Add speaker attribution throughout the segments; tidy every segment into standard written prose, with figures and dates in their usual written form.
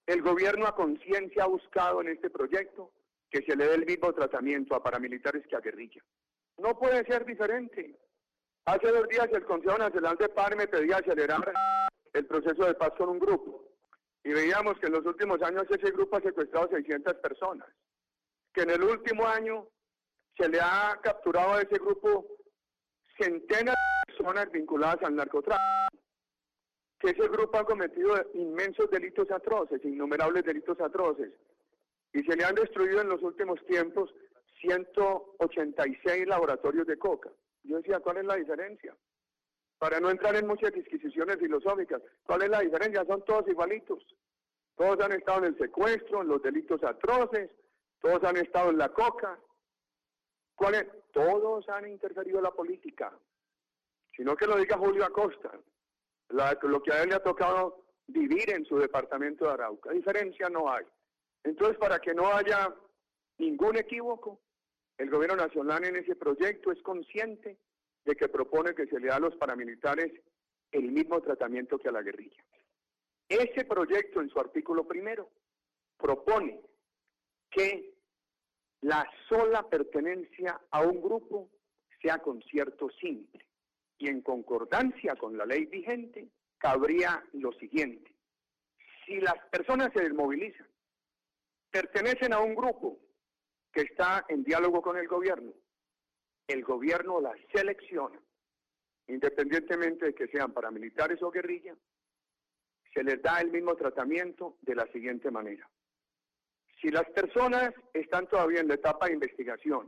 Speaker 1: El gobierno a conciencia ha buscado en este proyecto que se le dé el mismo tratamiento a paramilitares que a guerrilla. No puede ser diferente. Hace 2 días el Consejo Nacional de Paz me pedía acelerar el proceso de paz con un grupo. Y veíamos que en los últimos años ese grupo ha secuestrado 600 personas. Que en el último año se le ha capturado a ese grupo centenas de personas vinculadas al narcotráfico. Que ese grupo ha cometido inmensos delitos atroces, innumerables delitos atroces. Y se le han destruido en los últimos tiempos 186 laboratorios de coca. Yo decía, ¿cuál es la diferencia? Para no entrar en muchas disquisiciones filosóficas, ¿cuál es la diferencia? Son todos igualitos. Todos han estado en el secuestro, en los delitos atroces, todos han estado en la coca. ¿Cuál es? Todos han interferido en la política. Sino que lo diga Julio Acosta, lo que a él le ha tocado vivir en su departamento de Arauca. Diferencia no hay. Entonces, para que no haya ningún equívoco, el gobierno nacional en ese proyecto es consciente de que propone que se le da a los paramilitares el mismo tratamiento que a la guerrilla. Ese proyecto, en su artículo 1, propone que la sola pertenencia a un grupo sea concierto simple, y en concordancia con la ley vigente, cabría lo siguiente: si las personas se desmovilizan, pertenecen a un grupo que está en diálogo con el gobierno las selecciona, independientemente de que sean paramilitares o guerrilla, se les da el mismo tratamiento de la siguiente manera. Si las personas están todavía en la etapa de investigación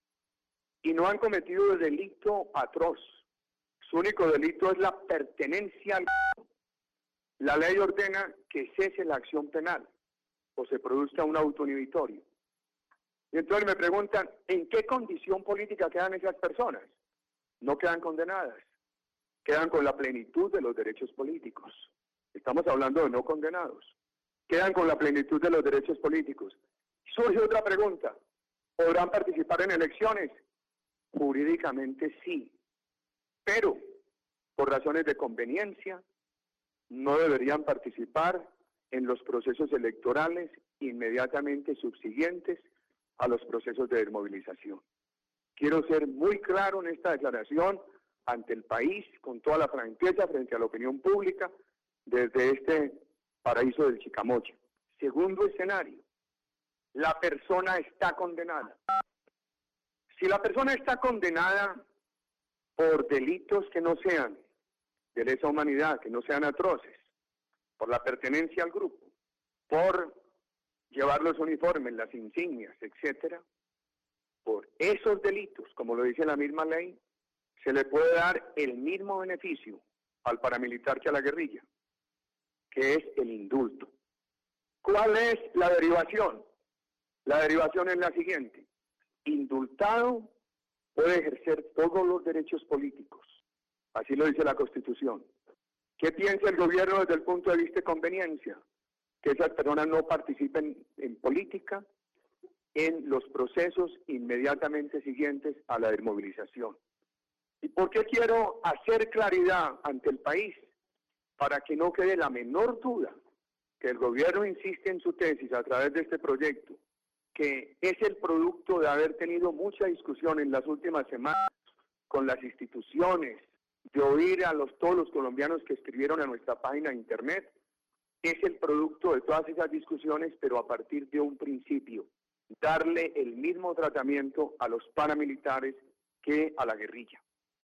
Speaker 1: y no han cometido el delito atroz, su único delito es la pertenencia al grupo, la ley ordena que cese la acción penal o se produzca un auto inhibitorio. Y entonces me preguntan, ¿en qué condición política quedan esas personas? No quedan condenadas, quedan con la plenitud de los derechos políticos. Estamos hablando de no condenados. Quedan con la plenitud de los derechos políticos. Surge otra pregunta, ¿podrán participar en elecciones? Jurídicamente sí, pero por razones de conveniencia no deberían participar en los procesos electorales inmediatamente subsiguientes a los procesos de desmovilización. Quiero ser muy claro en esta declaración ante el país, con toda la franqueza frente a la opinión pública, desde este paraíso del Chicamocha. Segundo escenario, la persona está condenada. Si la persona está condenada por delitos que no sean de lesa humanidad, que no sean atroces, por la pertenencia al grupo, por llevar los uniformes, las insignias, etcétera, por esos delitos, como lo dice la misma ley, se le puede dar el mismo beneficio al paramilitar que a la guerrilla, que es el indulto. ¿Cuál es la derivación? La derivación es la siguiente: indultado puede ejercer todos los derechos políticos, así lo dice la Constitución. ¿Qué piensa el gobierno desde el punto de vista de conveniencia? Que esas personas no participen en política en los procesos inmediatamente siguientes a la desmovilización. ¿Y por qué quiero hacer claridad ante el país? Para que no quede la menor duda que el gobierno insiste en su tesis a través de este proyecto, que es el producto de haber tenido mucha discusión en las últimas semanas con las instituciones, de oír a todos los colombianos que escribieron a nuestra página de internet. Es el producto de todas esas discusiones, pero a partir de un principio: darle el mismo tratamiento a los paramilitares que a la guerrilla.